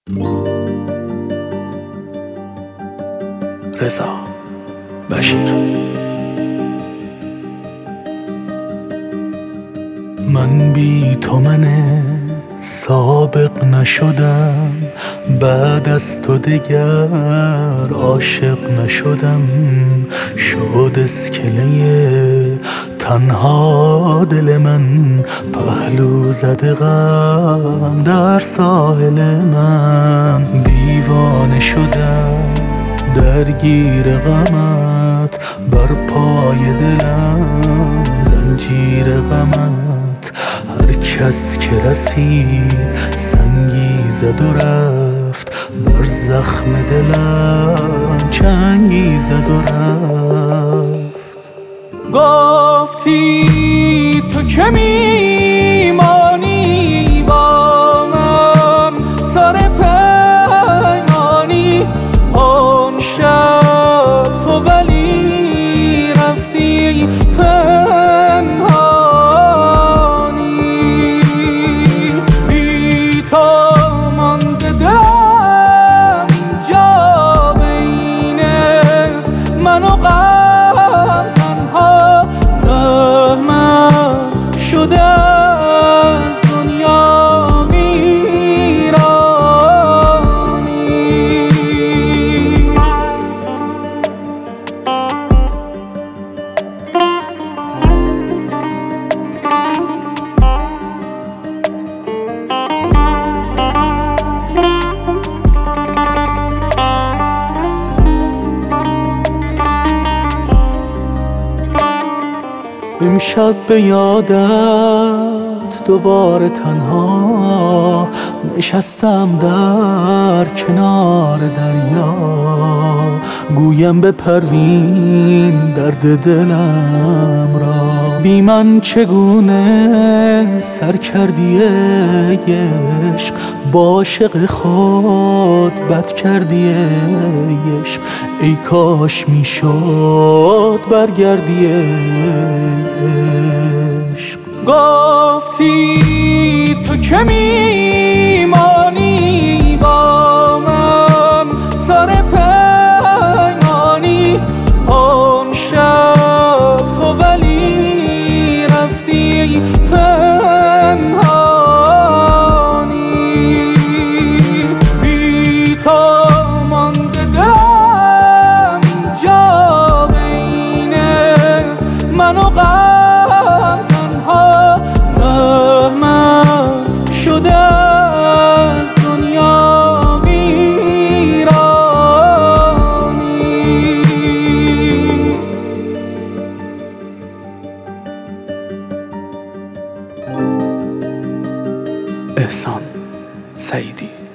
رضا بشیر. من بی تو سابق نشدم، بعد از تو دگر عاشق نشدم. شد اسکله تنها دل من، پهلو زده غم در ساحل من. دیوانه شدم درگیر غمت، بر پای دلم زنجیر غمت. هر کس که رسید سنگی زد و رفت، بر زخم دلم چنگی زد و رفت. گفتی تو که میمانی با من، سر پیمانی آن شب تو ولی رفتی پنهانی. بی تو مانده دلم اینجا بین من و غم، تنها زحمت شده از دنیا ویرانی. امشب به یادت دوباره تنها نشستم در کنار دریا. گویم به پروین درد دلم را، بی من چگونه سر کردی ای عشق. با عاشق خود بد کردی ای عشق، ای کاش میشد برگردی ای عشق. گفتی تو که میمانی با من، سر پیمانی آن شب تو ولی رفتی پنهانی. بی تو مانده دلم اینجا بین من و غم، تنها زحمت شده از دنیا ویرانی. احسان سعیدی.